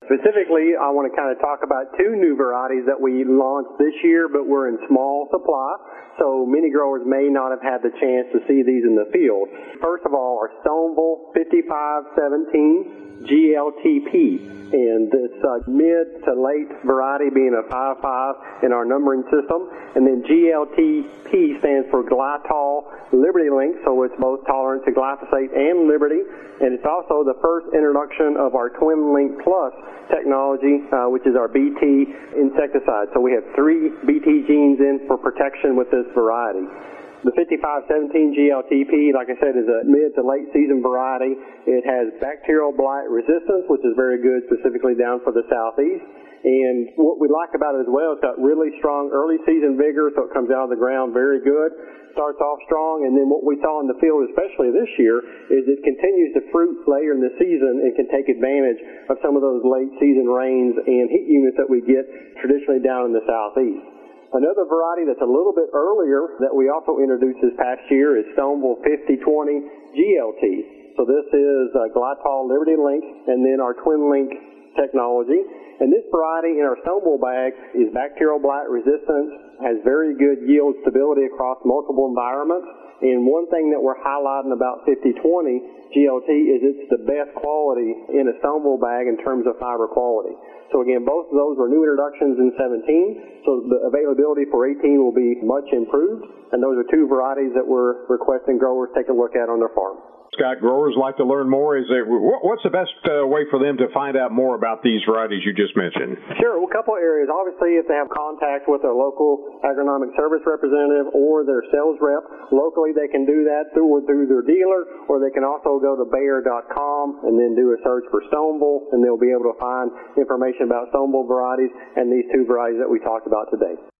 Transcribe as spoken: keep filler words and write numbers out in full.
Specifically, I want to kind of talk about two new varieties that we launched this year, but we're in small supply, so many growers may not have had the chance to see these in the field. First of all, our Stoneville fifty-five seventeen G L T P, and this uh, mid to late variety being a five five in our numbering system, and then G L T P stands for Glytol Liberty Link, so it's both tolerant to glyphosate and Liberty, and it's also the first introduction of our Twin Link Plus technology, uh, which is our B T insecticide. So we have three B T genes in for protection with this variety. The fifty-five seventeen G L T P, like I said, is a mid to late season variety. It has bacterial blight resistance, which is very good specifically down for the southeast. And what we like about it as well, it's got really strong early season vigor, so it comes out of the ground very good. Starts off strong, and then what we saw in the field, especially this year, is it continues to fruit later in the season and can take advantage of some of those late season rains and heat units that we get traditionally down in the southeast. Another variety that's a little bit earlier that we also introduced this past year is Stoneville fifty twenty G L T. So this is uh, Glytol Liberty Link and then our Twin Link technology. And this variety in our Stoneville bag is bacterial blight resistant, has very good yield stability across multiple environments. And one thing that we're highlighting about fifty twenty G L T is it's the best quality in a Stoneville bag in terms of fiber quality. So again, both of those were new introductions in seventeen, so the availability for eighteen will be much improved, and those are two varieties that we're requesting growers take a look at on their farm. Scott, growers like to learn more. Is there, what's the best uh, way for them to find out more about these varieties you just mentioned? Sure. Well, a couple of areas. Obviously, if they have contact with their local agronomic service representative or their sales rep, locally they can do that through, through their dealer, or they can also go to Bayer dot com and then do a search for Stoneville, and they'll be able to find information about Stoneville varieties and these two varieties that we talked about today.